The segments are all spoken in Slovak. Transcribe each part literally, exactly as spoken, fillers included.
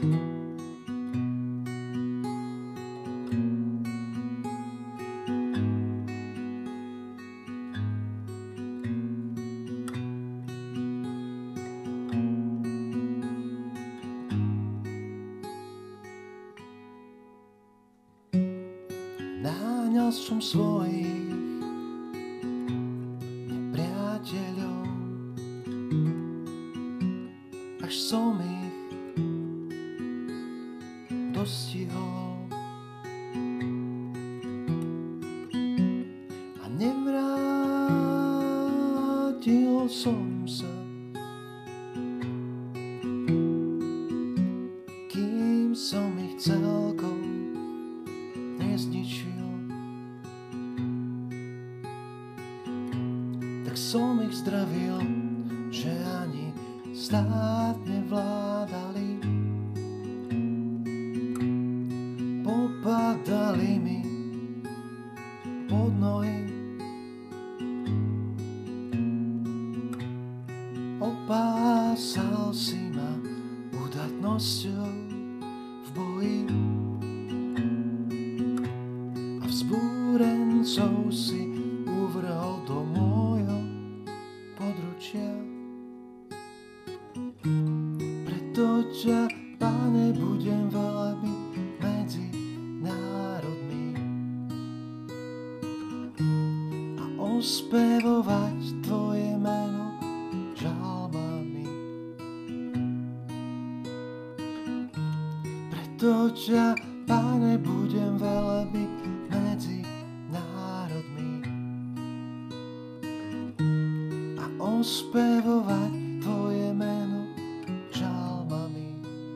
Naháňal som svojich nepriateľov, až som ich dostihol a nevrátil som sa, kým som ich celkom nezničil. Tak som ich zdravil, že ani stáť nevládali. Popadali mi pod nohy. Opásal si ma udatnosťou v boji a vzbúrencov si uvrhol do môjho područia. Preto ťa, Pane, budem velebiť medzi národmi a ospevovať Tvoje meno žalmami. Preto ťa, Pane, budem velebiť medzi národmi a ospevovať Tvoje meno žalmami.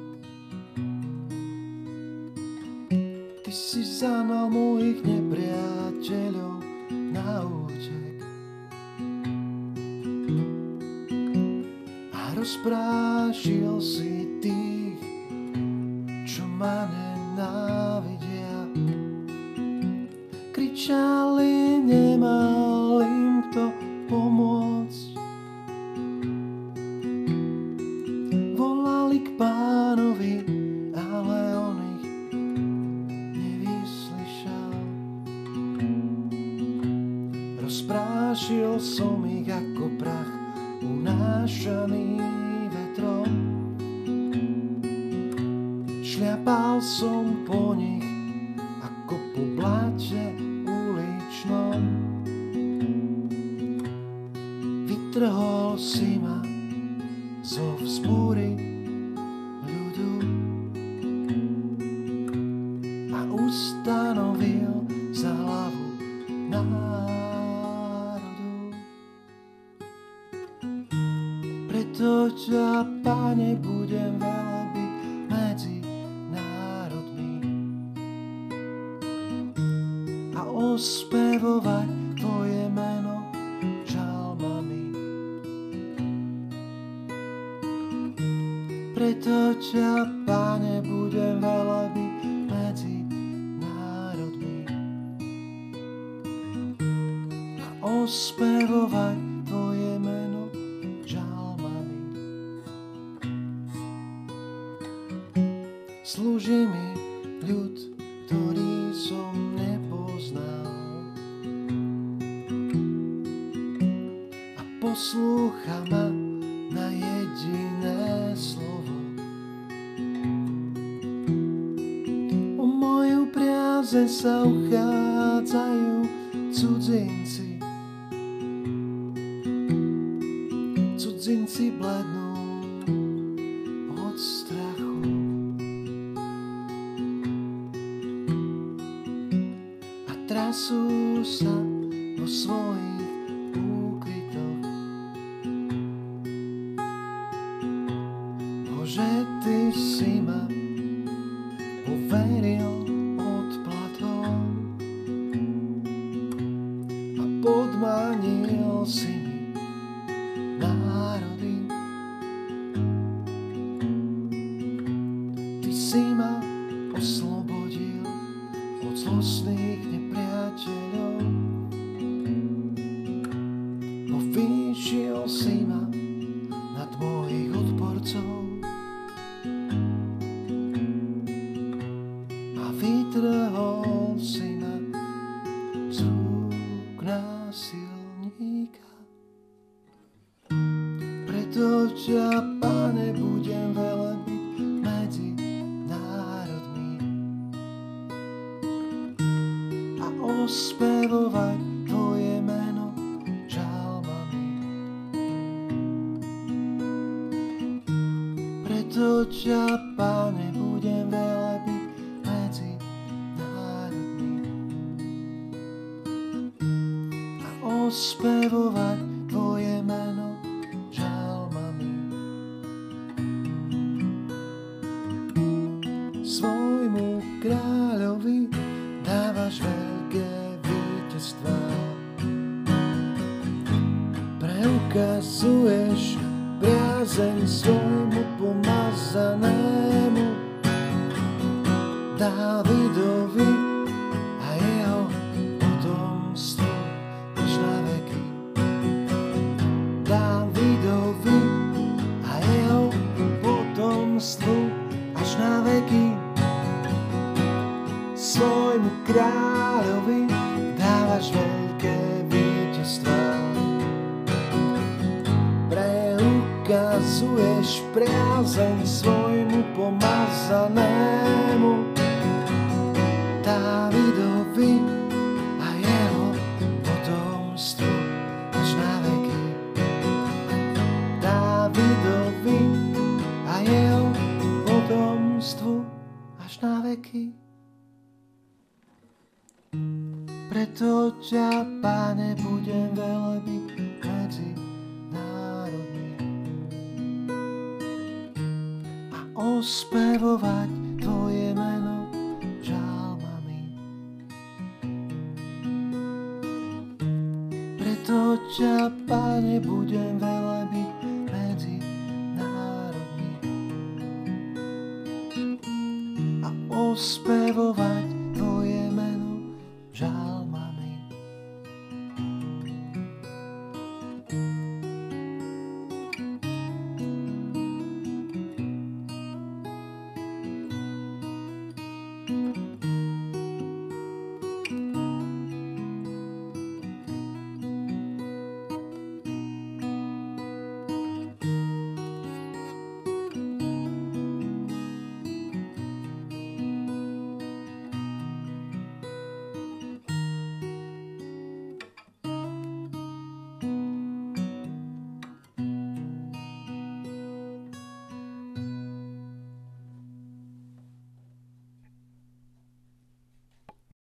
Ty si zahnal mojich nepriateľov na útek a rozprášil si tých, čo ma nenávidia. Kričali, nemal im kto pomôcť. Volali k Pánovi, ale on ich nevyslyšal. Rozprášil som ich ako prach, unášaný vetrom. Šľapal som po nich ako po bláte uličnom. Vytrhol si ma zo vzbúry ľudu a ustanovil za hlavu národu. Preto ťa, Pane, budem velebiť medzi národmi a ospevovať Tvoje meno žalmami. Preto ťa, Pane, budem velebiť medzi národmi a ospevovať Tvoje meno žalmami. Slúži mi ľud, ktorý som nepoznal, a poslúcha ma na jediné slovo. O moju priazeň sa uchádzajú cudzinci. Cudzinci blednú od strachu. A trasú sa vo svojich úkrytoch. Bože, Ty si ma poveril odplatom a podmanil si mi národy. Ty si ma oslobodil od zlostných nepriateľov. Povýšil si ma nad mojich odporcov Preto ťa, Pane, budem velebiť medzi národmi a ospevovať Tvoje meno žalmami. Preto ťa, Pane, budem velebiť medzi národmi a ospevovať Tvoje meno žalmami. Svojmu kráľovi dávaš veľké víťazstvá. Preukazuješ priazeň svojmu pomazanému Dávidovi a jeho potomstvu až na veky. Dávidovi a jeho potomstvu až na veky. Svojmu kráľovi dávaš veľké víťazstvá. Preukazuješ priazeň svojmu pomazanému Dávidovi a jeho potomstvu až na veky. Dávidovi a jeho potomstvu až na veky. Preto ťa, Pane, budem velebiť medzi národmi a ospevovať Tvoje meno žalmami. Preto ťa, Pane, budem velebiť medzi národmi a ospevovať